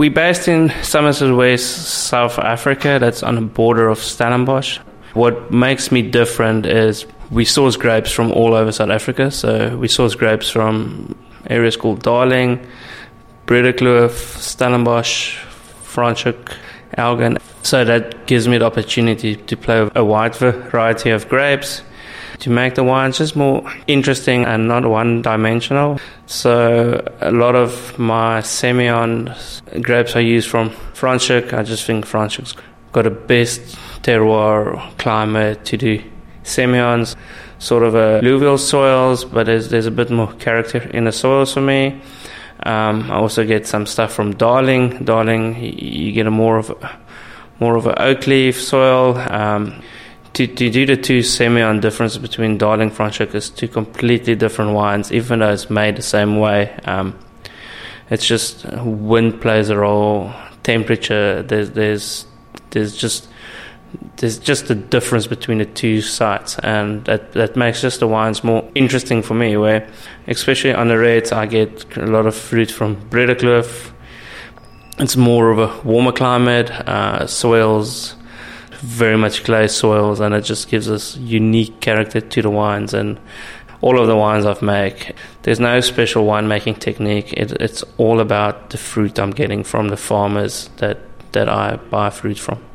We're based in Somerset West, South Africa. That's on the border of Stellenbosch. What makes me different is we source grapes from all over South Africa. So we source grapes from areas called Darling, Bredekloof, Stellenbosch, Franschhoek, Elgin. So that gives me the opportunity to play with a wide variety of grapes, to make the wines just more interesting and not one-dimensional. So a lot of my Semillon grapes I use from Franschhoek. I just think Franschhoek's got the best terroir climate to do Semillons, sort of alluvial soils, but there's a bit more character in the soils for me. I also get some stuff from Darling. Darling, you get a more of an oak leaf soil. To do the two Semillon difference between Darling and Franschhoek is two completely different wines, even though it's made the same way. It's just wind plays a role, temperature. There's just a difference between the two sites, and that makes just the wines more interesting for me, where especially on the reds I get a lot of fruit from Bredekloof. It's more of a warmer climate, soils, very much clay soils, and it just gives us unique character to the wines. And all of the wines I've made, there's no special winemaking technique. It's all about the fruit I'm getting from the farmers that I buy fruit from.